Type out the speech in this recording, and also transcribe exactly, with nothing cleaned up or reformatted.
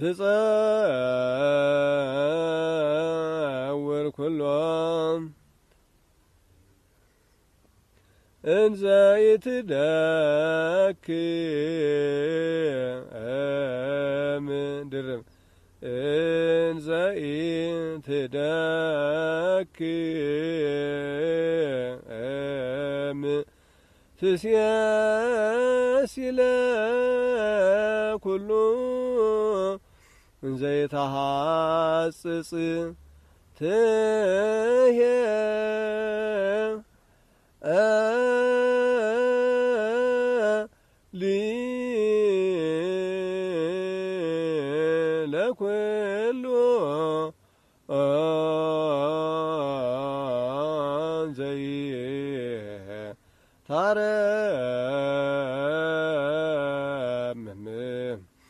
ትጸውር ኩሎም እንዘ ኢትደክም ድርብ እንዘ ኢትደክም ትሴሲለ ኩሉ እንዘ ይተሐጽጽ ትሄ ለኩሉ ዘይታረምም